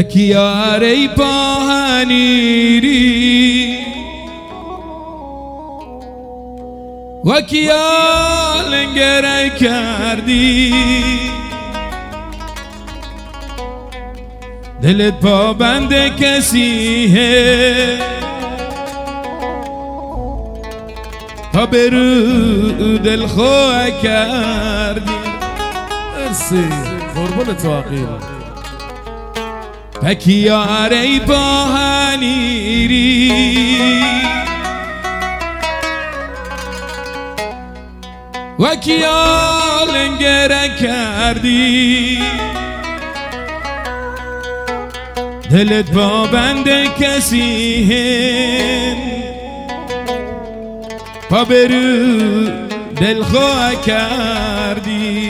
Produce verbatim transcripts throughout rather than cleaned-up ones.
بکیار ای پاهنیری و کیا لنگره کردی دلت پابند کسیه تا برو دل خواه کردی. مرسی قربون تو عقیل. بکیار ای پاهنیری و کیا لنگره کردی دلت با بند کسی هن پا برو دل خواه کردی.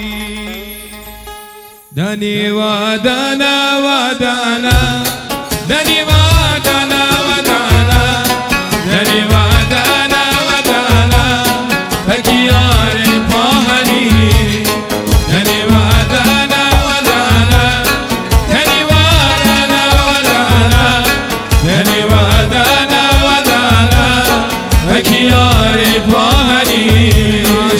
دنی و دانا و دانا دنی و دانا و دانا دنی و دانا و دانا بکیار پاهنیری دنی و دانا و دانا دنی و دانا و دانا دنی و دانا و دانا بکیار پاهنیری.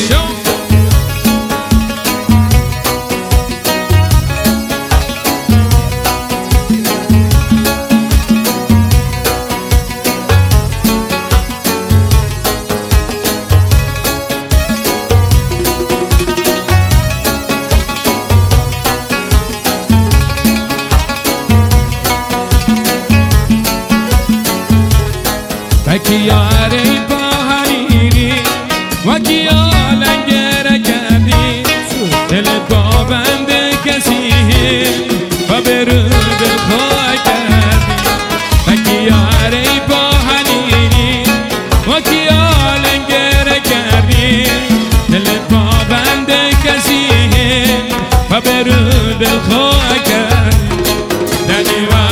بکیار ای پاهنیری و کیا لنگره کردی دلت با بند کسی و برو دل خواه کردی. بکیار ای پاهنیری و کیا لنگره کردی دلت با بند کسی و برو دل خواه کردی. دنی و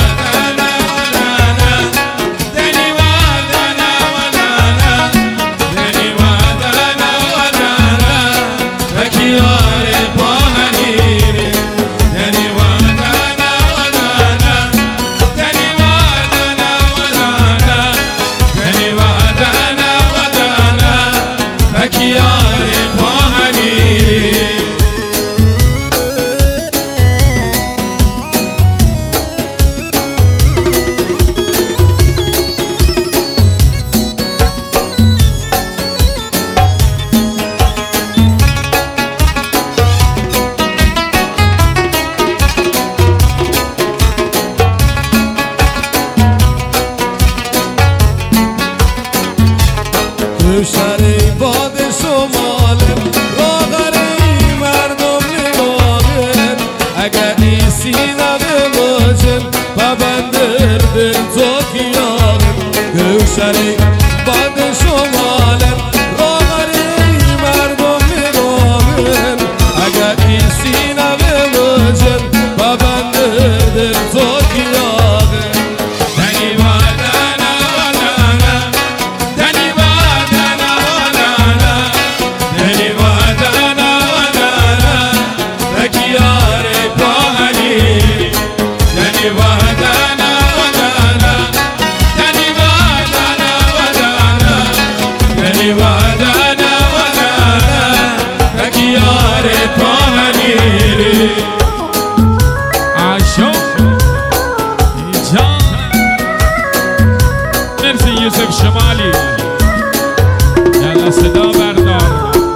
روشنی باد شمالم لاغری مردم نگاهن اگر ایسی نده مجم پبندر دل تو کیارم. روشنی باد شمالم لاغری مردم نگاهن اگر ایسی نده مجم پبندر دل تو کیارم. دنی و دانا و دانا دنی و دانا و دانا بکیار پاهنیری دنی و دانا و دانا دنی و دانا و دانا دنی و دانا و دانا بکیار پاهنیری. عاشق جان مرسی یوسف شمالی یلا صدا بردار.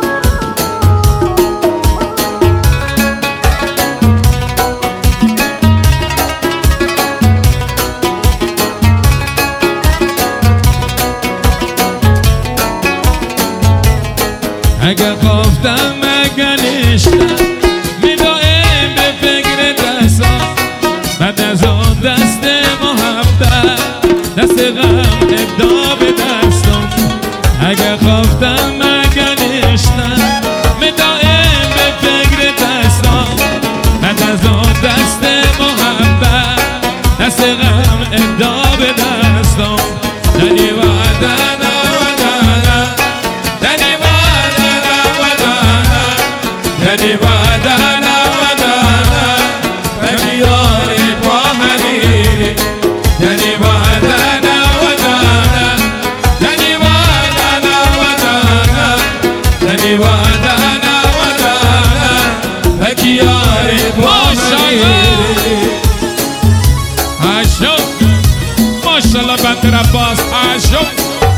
اگه خوافتم اگه نشتم میدایم به فکر دستم بعد از آن دست محبت دست غم ابدا به دستم. اگه خوافتم اگه نشتم میدایم به فکر دستم بعد از آن دست محبت دست غم ابدا به دستم. دنی و دانا و دانا دنی و دانا و دانا دنی و مال بندر عباس عجب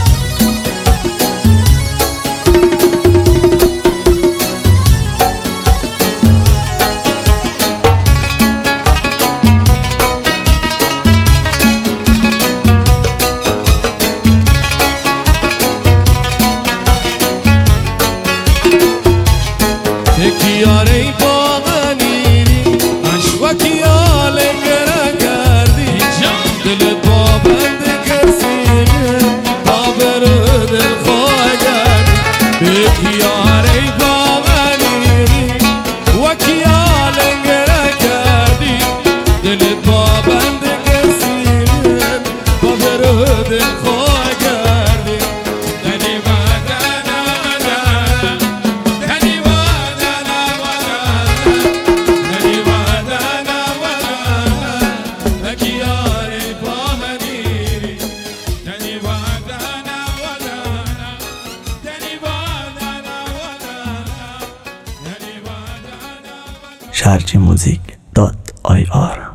یاری باغنیری اشواکی آله گره کردی دل با بند کسیگه با برو دل خواه کردی یاری باغنیری وکی آله گره کردی دل با بند کسیگه با برو دل خواه کردی دلی شارجی موزیک دات آی آر